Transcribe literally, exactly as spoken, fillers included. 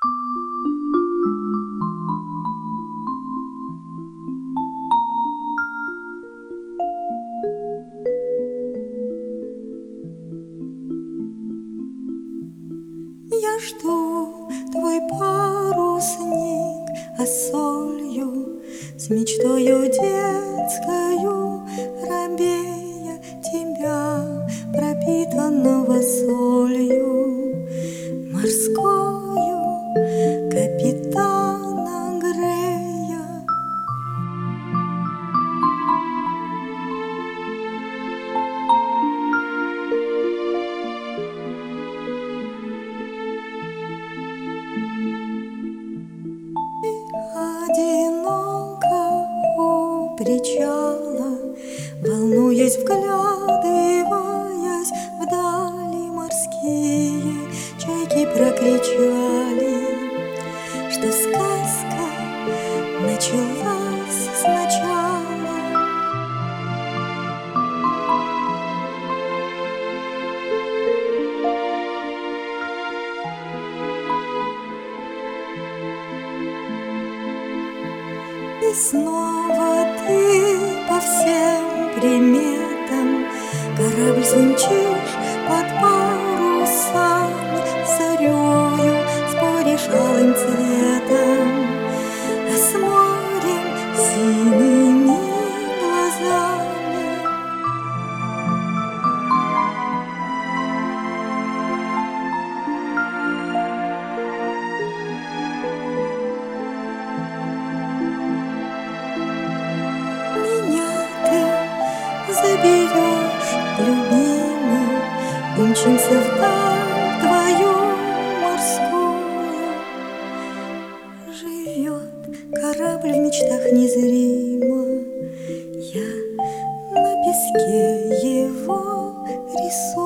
Я жду твой парусник, а солью с мечтою детскою робея тебя, пропитанного солью морскою, капитана Грея. Одиноко у причала, волнуясь, вглядываясь вдали, морские чайки прокричали, что сказка началась сначала. И снова ты по всем приметам корабль свой мчишь под парусами, зарею споришь алым цветом, а с морем синими глазами. Заберешь, любимый, умчимся вдаль твою морскую. Живет корабль в мечтах незримо, я на песке его рисую.